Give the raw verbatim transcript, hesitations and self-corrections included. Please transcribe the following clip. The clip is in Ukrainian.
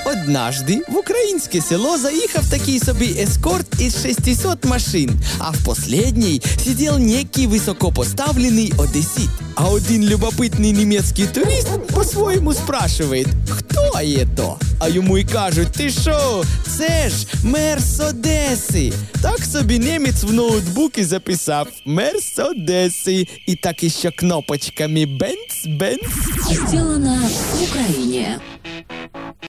Однажды в українське село заїхав такий собі ескорт із шестисот машин, а в последней сидел некий высокопоставленный одессит. А один любопытный немецкий турист по-своєму спрашивает, хто это? А йому й кажуть, ти що, це ж мер з Одеси. Так собі немець в ноутбук і записав мер з Одеси. І так іще кнопочками бенц-бенц. Сделано в Украине.